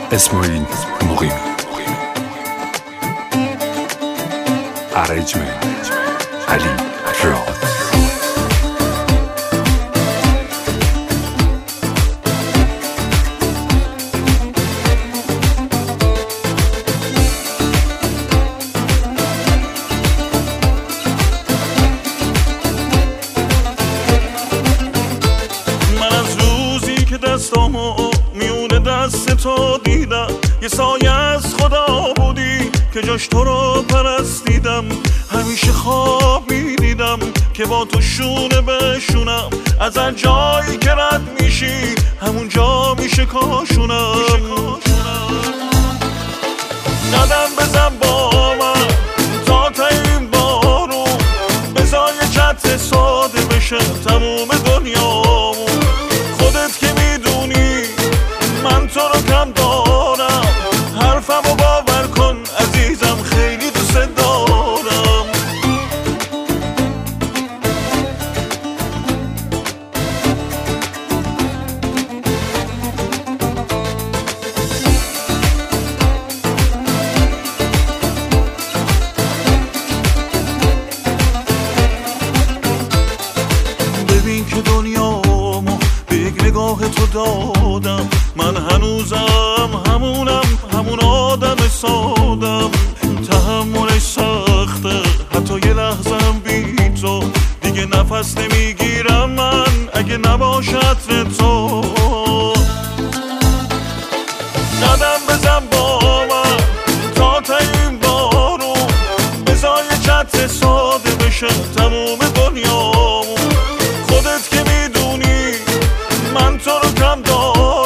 اسماعیل مقیمی. ارنجمنت علی راد. دستامو میونه دست تو دیدم، یه سایه از خدا بودی که جاش تو رو پرستیدم. همیشه خواب میدیدم که با تو شونه بشونم، از هر جایی که رد میشی همونجا میشه کاشونم. قدم بزن با من تا این بارون، بذار یه چتر ساده بشه تموم دنیامون. خودت که میدونی من تو رو کم دارم، حرفمو باور کن عزیزم خیلی دوست دارم. ببین که دنیامو به یک نگاه تو دادم، من هنوزم همون آدم سادم. تحملش سخته حتی یه لحظم بی تو، دیگه نفس نمیگیرم من اگه نباشد تو. قدم بزن با من تا این بارون، بذار یه چتر ساده بشه تموم دنیامون. خودت که میدونی من تو رو کم دارم،